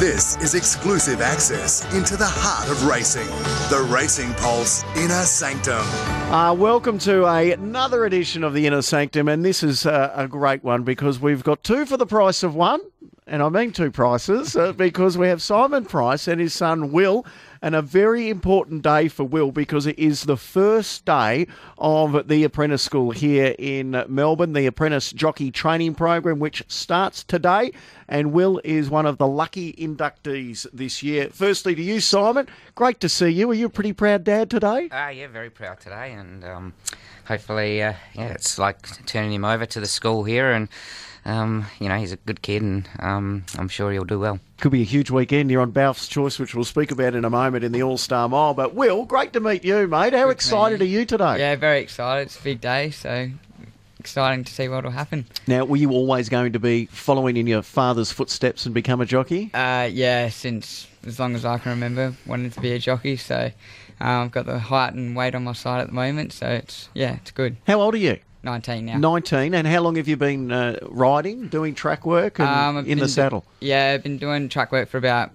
This is exclusive access into the heart of racing. The Racing Pulse Inner Sanctum. Welcome to another edition of the Inner Sanctum, and this is a great one because we've got two for the price of one, and I mean two prices, because we have Simon Price and his son Will, and a very important day for Will because it is the first day of the apprentice school here in Melbourne, the apprentice jockey training program, which starts today, and Will is one of the lucky inductees this year. Firstly to you, Simon, great to see you. Are you a pretty proud dad today? Yeah, very proud today, and hopefully, it's like turning him over to the school here, and he's a good kid, and I'm sure he'll do well. Could be a huge weekend. You're on Balf's Choice, which we'll speak about in a moment in the All-Star Mile. But Will, great to meet you, mate. How excited are you today? Yeah, very excited. It's a big day, so exciting to see what will happen. Now, were you always going to be following in your father's footsteps and become a jockey? Yeah, since as long as I can remember, wanted to be a jockey. So I've got the height and weight on my side at the moment, so it's good. How old are you? 19 now. 19, and how long have you been riding, doing track work and in the saddle? I've been doing track work for about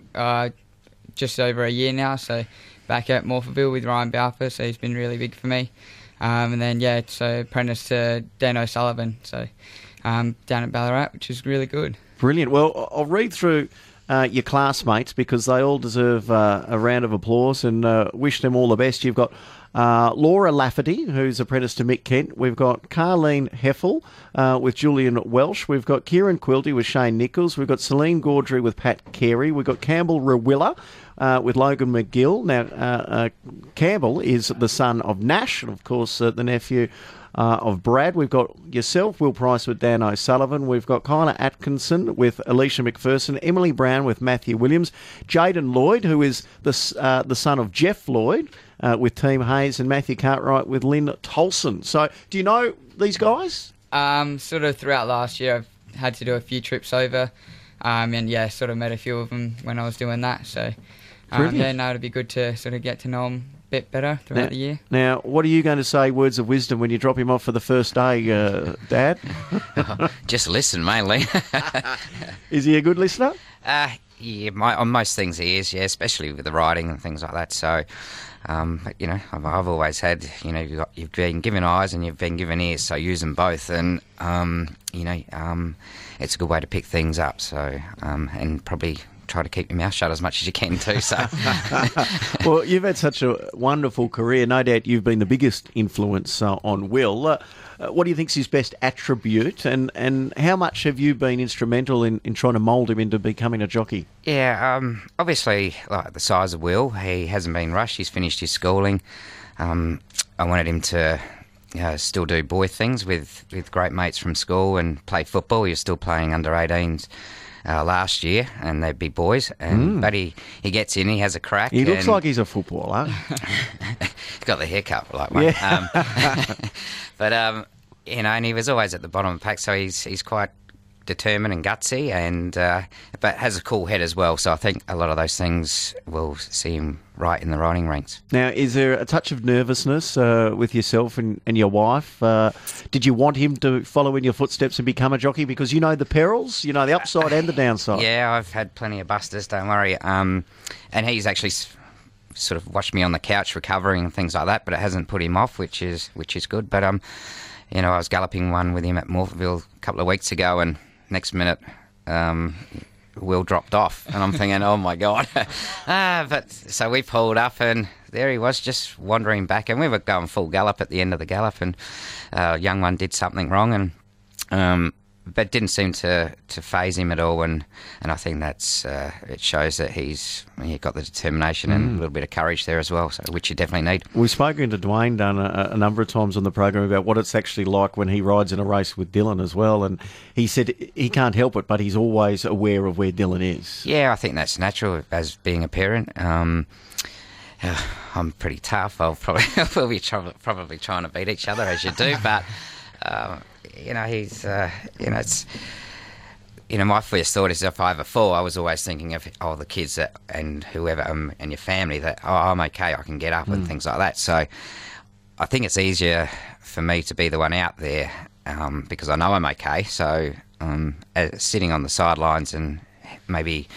just over a year now, so back at Morphettville with Ryan Balfour, so he's been really big for me. And then, so apprentice to Dan O'Sullivan, so down at Ballarat, which is really good. Brilliant. Well, I'll read through your classmates because they all deserve a round of applause and wish them all the best. You've got Laura Lafferty, who's apprentice to Mick Kent. We've got Carleen Heffel with Julian Welsh. We've got Kieran Quilty with Shane Nichols. We've got Celine Gaudry with Pat Carey. We've got Campbell Rawilla with Logan McGill. Now, Campbell is the son of Nash, and of course the nephew of Brad. We've got yourself, Will Price, with Dan O'Sullivan. We've got Kyla Atkinson with Alicia McPherson, Emily Brown with Matthew Williams, Jaden Lloyd, who is the son of Jeff Lloyd with Team Hayes, and Matthew Cartwright with Lynn Tolson. So, do you know these guys? Sort of throughout last year, I've had to do a few trips over, and sort of met a few of them when I was doing that. So, it'd be good to sort of get to know them bit better throughout the year. Now, what are you going to say, words of wisdom, when you drop him off for the first day, Dad? Just listen, mainly. Is he a good listener? On most things he is, especially with the riding and things like that. So, I've always had, you've been given eyes and you've been given ears, so use them both. And, it's a good way to pick things up. So, and probably try to keep your mouth shut as much as you can too. So, well, you've had such a wonderful career. No doubt you've been the biggest influence on Will. What do you think's his best attribute, and how much have you been instrumental in trying to mould him into becoming a jockey? Yeah, obviously, like the size of Will, he hasn't been rushed. He's finished his schooling. I wanted him to still do boy things with great mates from school and play football. He was still playing under 18s. Last year, and they'd be boys, but he gets in, he has a crack. He looks like he's a footballer. He's got the haircut like one. Yeah. And he was always at the bottom of the pack, so he's quite determined and gutsy, and but has a cool head as well. So I think a lot of those things will see him right in the riding ranks. Now, is there a touch of nervousness with yourself and your wife? Did you want him to follow in your footsteps and become a jockey? Because you know the perils, the upside and the downside. Yeah, I've had plenty of busters, don't worry. And he's actually sort of watched me on the couch recovering and things like that, but it hasn't put him off, which is good. But I was galloping one with him at Morphettville a couple of weeks ago, and next minute, Will dropped off, and I'm thinking, oh my God. But so we pulled up, and there he was, just wandering back, and we were going full gallop at the end of the gallop, and young one did something wrong, and but didn't seem to faze him at all, and I think that's it shows that he's got the determination and a little bit of courage there as well, so which you definitely need. We've spoken to Dwayne Dunn a number of times on the program about what it's actually like when he rides in a race with Dylan as well, and he said he can't help it, but he's always aware of where Dylan is. Yeah, I think that's natural as being a parent. I'm pretty tough. We'll be probably trying to beat each other as you do, but. He's, it's, my first thought is if I ever fall, I was always thinking of the kids and whoever and your family that, I'm okay, I can get up and things like that. So I think it's easier for me to be the one out there because I know I'm okay. So sitting on the sidelines and maybe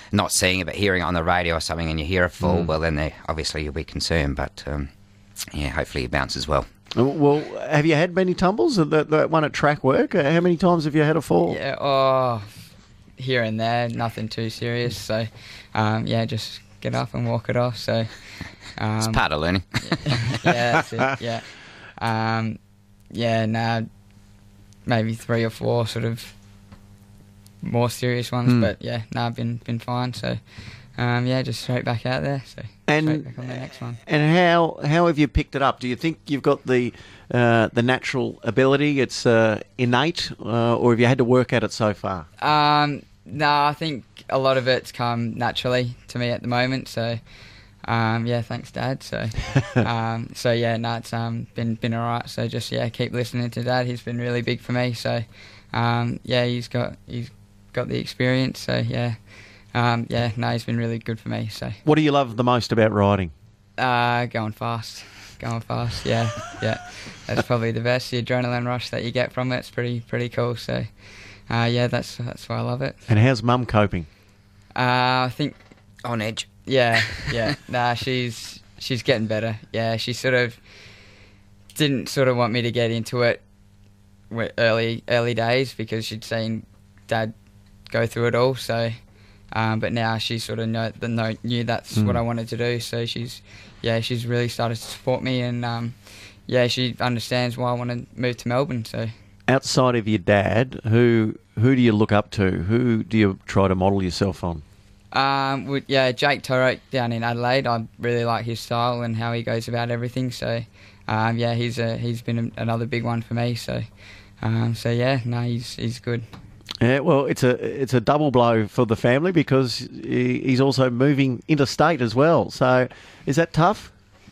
not seeing it but hearing it on the radio or something, and you hear a fall, well then obviously you'll be concerned. But yeah, hopefully he bounces well. Well, have you had many tumbles? That one at track work? How many times have you had a fall? Yeah, here and there, nothing too serious. So, yeah, just get up and walk it off. So, it's part of learning. Yeah, that's it. Yeah, yeah. Maybe 3 or 4 sort of more serious ones, but yeah, I've been fine. So, yeah, just straight back out there. So, straight back on the next one. And how have you picked it up? Do you think you've got the natural ability? It's innate, or have you had to work at it so far? No, I think a lot of it's come naturally to me at the moment. So, yeah, thanks, Dad. So, so yeah, no, it's been alright. So just keep listening to Dad. He's been really big for me. So, yeah, he's got the experience. So yeah, he's been really good for me. So, what do you love the most about riding? Going fast. Yeah. That's probably the best. The adrenaline rush that you get from it's pretty cool. So, yeah, that's why I love it. And how's Mum coping? I think On edge. Yeah. Nah, she's getting better. Yeah, she sort of didn't want me to get into it early days because she'd seen Dad go through it all. So, but now she sort of knew that's what I wanted to do. So she's really started to support me, and yeah, she understands why I want to move to Melbourne. So. Outside of your dad, who do you look up to? Who do you try to model yourself on? Jake Torok down in Adelaide. I really like his style and how he goes about everything. So, yeah, he's been another big one for me. So, yeah, no, he's good. Yeah, well, it's a double blow for the family because he's also moving interstate as well. So, is that tough?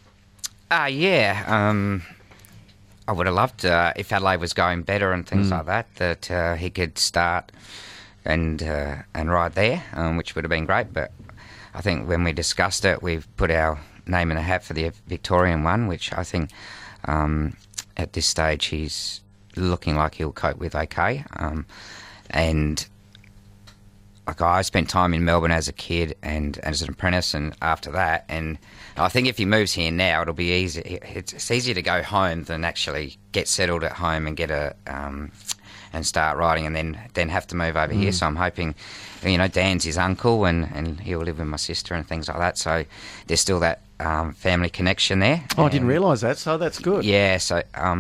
Yeah. I would have loved if Adelaide was going better and things like that he could start and ride there, which would have been great. But I think when we discussed it, we've put our name in the hat for the Victorian one, which I think at this stage he's looking like he'll cope with okay. And like I spent time in Melbourne as a kid and as an apprentice, and after that, and I think if he moves here now, it'll be easy. It's easier to go home than actually get settled at home and get and start riding, and then have to move over here. So I'm hoping, Dan's his uncle, and he'll live with my sister and things like that. So there's still that family connection there. Oh, I didn't realise that. So that's good. Yeah. So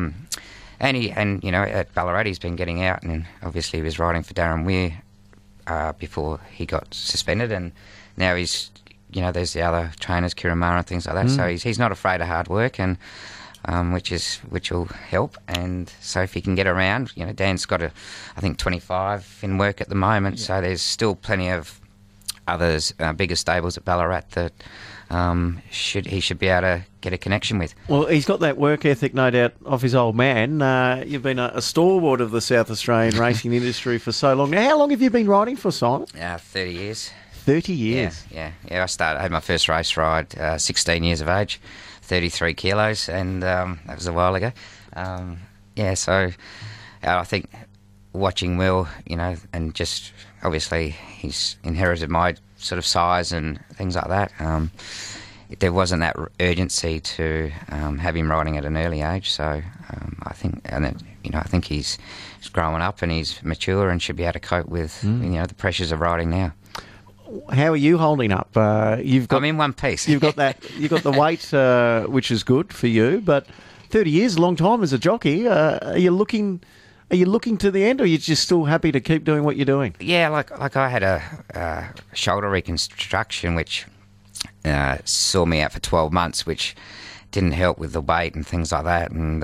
and at Ballarat he's been getting out, and obviously he was riding for Darren Weir before he got suspended, and now he's. There's the other trainers, Kiramara and things like that. So he's not afraid of hard work, and which will help. And so if he can get around, Dan's got I think 25 in work at the moment. Yeah. So there's still plenty of others, bigger stables at Ballarat that he should be able to get a connection with. Well, he's got that work ethic, no doubt, off his old man. You've been a stalwart of the South Australian racing industry for so long. Now, how long have you been riding for, Simon? 30 years. 30 years? Yeah. I had my first race ride 16 years of age, 33 kilos, and that was a while ago. So I think watching Will, and just obviously he's inherited my sort of size and things like that. There wasn't that urgency to have him riding at an early age, so I think he's growing up and he's mature and should be able to cope with the pressures of riding now. How are you holding up? I'm in one piece. You've got the weight, which is good for you, but 30 years, a long time as a jockey. Are you looking to the end, or are you just still happy to keep doing what you're doing? Yeah, like I had a shoulder reconstruction, which saw me out for 12 months, which didn't help with the weight and things like that, and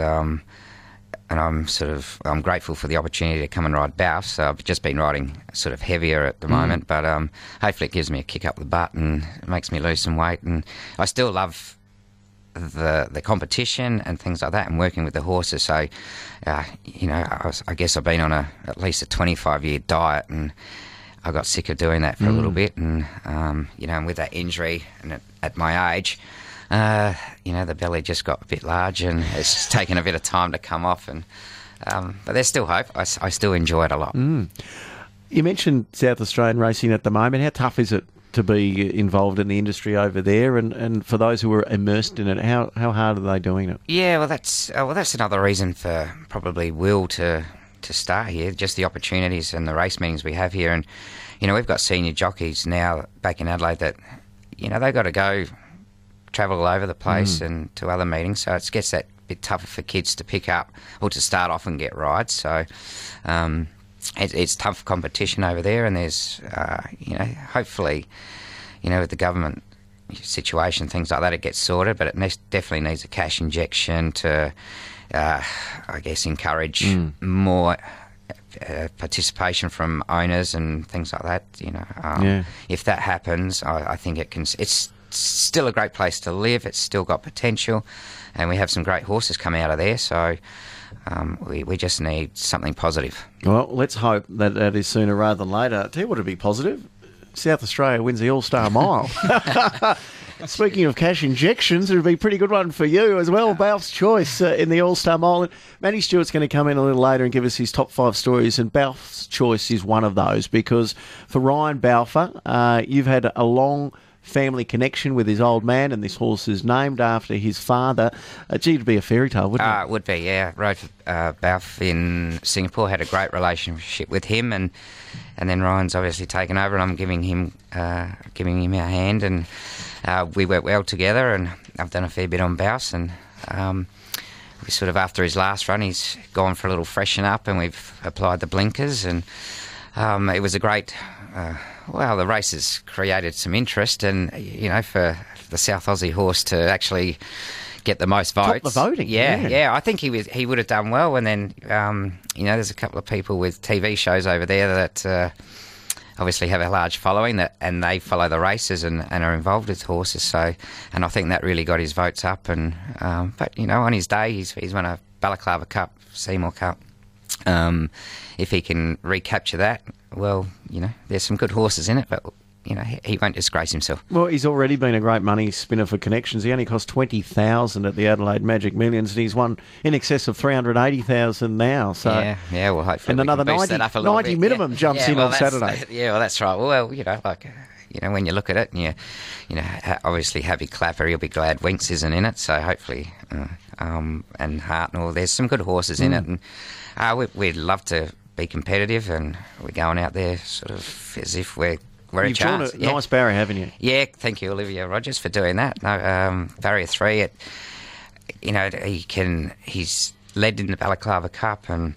I'm grateful for the opportunity to come and ride Bath. So I've just been riding sort of heavier at the moment, but hopefully it gives me a kick up the butt and it makes me lose some weight. And I still love the competition and things like that, and working with the horses. So, I guess I've been on at least a 25-year diet, and I got sick of doing that for a little bit. And and with that injury and at my age, the belly just got a bit large, and it's just taken a bit of time to come off. And but there's still hope. I still enjoy it a lot. You mentioned South Australian racing at the moment. How tough is it to be involved in the industry over there, and for those who are immersed in it, how hard are they doing it? Yeah, well, that's another reason for probably Will to start here. Just the opportunities and the race meetings we have here, and we've got senior jockeys now back in Adelaide that they've got to travel all over the place and to other meetings, so it gets that bit tougher for kids to pick up or to start off and get rides. So it's tough competition over there, and there's hopefully with the government situation, things like that, it gets sorted, but it definitely needs a cash injection to I guess encourage more participation from owners and things like that. If that happens, I think it's still a great place to live. It's still got potential, and we have some great horses come out of there. So we just need something positive. Well, let's hope that is sooner rather than later. I'll tell you what would be positive. South Australia wins the All-Star Mile. Speaking of cash injections, it would be a pretty good one for you as well. Balf's Choice in the All-Star Mile. And Matty Stewart's going to come in a little later and give us his top 5 stories, and Balf's Choice is one of those, because for Ryan Balfour, you've had a long family connection with his old man, and this horse is named after his father. Gee, it'd be a fairy tale, wouldn't it? It would be, yeah. Rode for Balf in Singapore, had a great relationship with him, and then Ryan's obviously taken over, and I'm giving him a hand, and we work well together, and I've done a fair bit on Balf, and we sort of, after his last run, he's gone for a little freshen up, and we've applied the blinkers, and it was a great... the race has created some interest, and for the South Aussie horse to actually get the most votes, top the voting. Yeah. I think he would have done well. And then there's a couple of people with TV shows over there that obviously have a large following and they follow the races and are involved with horses. So, and I think that really got his votes up. And but on his day, he's won a Balaclava Cup, Seymour Cup. If he can recapture that, well, there's some good horses in it, but he won't disgrace himself. Well, he's already been a great money spinner for Connections. He only cost $20,000 at the Adelaide Magic Millions, and he's won in excess of $380,000 now. So yeah. Well, hopefully, and another 90 minimum jumps in on Saturday. Yeah, well, that's right. Well, when you look at it, and obviously Happy Clapper, he'll be glad Winks isn't in it. So hopefully, and Hartnell, there's some good horses in it, and we'd love to be competitive, and we're going out there sort of as if we're a You've chance. drawn a nice barrier, haven't you? Yeah, thank you, Olivia Rogers, for doing that. No, barrier 3. He's led in the Balaclava Cup and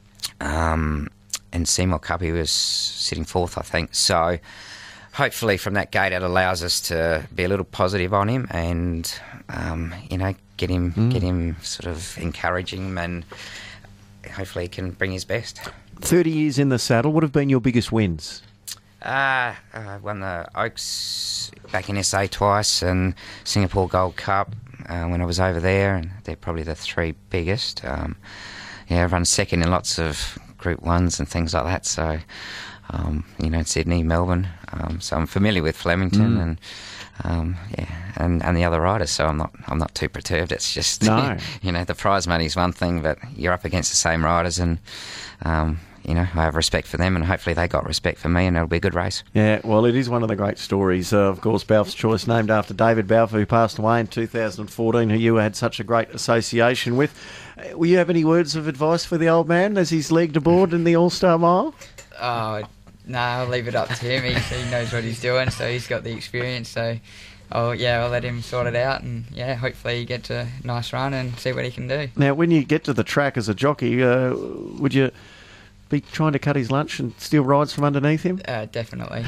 Seymour Cup. He was sitting 4th, I think. So hopefully from that gate, it allows us to be a little positive on him and get him sort of encouraging him, and hopefully he can bring his best. 30 years in the saddle, what have been your biggest wins? I won the Oaks back in SA twice, and Singapore Gold Cup when I was over there, and they're probably the 3 biggest. I've run second in lots of Group 1s and things like that, so Sydney, Melbourne, so I'm familiar with Flemington and the other riders, so I'm not too perturbed. It's just the prize money is one thing, but you're up against the same riders, and I have respect for them, and hopefully they got respect for me, and it'll be a good race. Yeah, well, it is one of the great stories. Of course, Balf's Choice, named after David Balfour, who passed away in 2014, who you had such a great association with. Will you have any words of advice for the old man as he's legged aboard in the All-Star Mile? No, I'll leave it up to him. He knows what he's doing, so he's got the experience. So, I'll let him sort it out, and hopefully he gets a nice run and see what he can do. Now, when you get to the track as a jockey, would you be trying to cut his lunch and steal rides from underneath him? Definitely.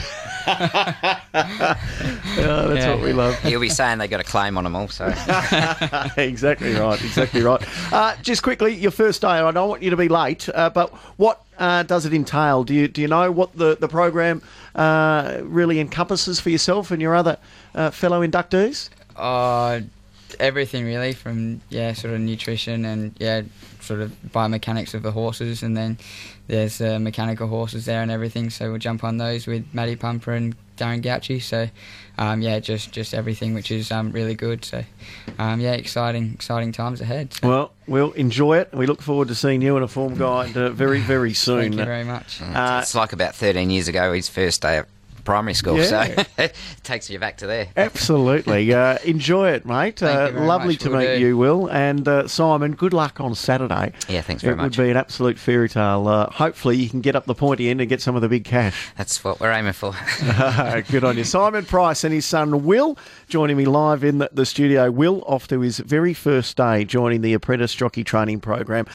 That's what we love. He'll be saying they got a claim on them all. So Exactly right. Just quickly, your first day. I don't want you to be late, but what does it entail? Do you know what the program really encompasses for yourself and your other fellow inductees? Everything really, from sort of nutrition and sort of biomechanics of the horses, and then there's mechanical horses there and everything, so we'll jump on those with Matty Pumper and Darren Gauci. So just everything, which is really good. So exciting times ahead. So. Well, we'll enjoy it. We look forward to seeing you in a form guide very, very soon. Thank you very much. It's like about 13 years ago, his first day at primary school, Yeah. so it takes you back to there. Absolutely. Enjoy it, mate. Thank you very Lovely much, to will meet do. you, Will. And Simon, good luck on Saturday. Yeah, thanks very much. It would be an absolute fairy tale. Hopefully you can get up the pointy end and get some of the big cash. That's what we're aiming for. Good on you. Simon Price and his son Will joining me live in the studio. Will off to his very first day joining the apprentice jockey training program.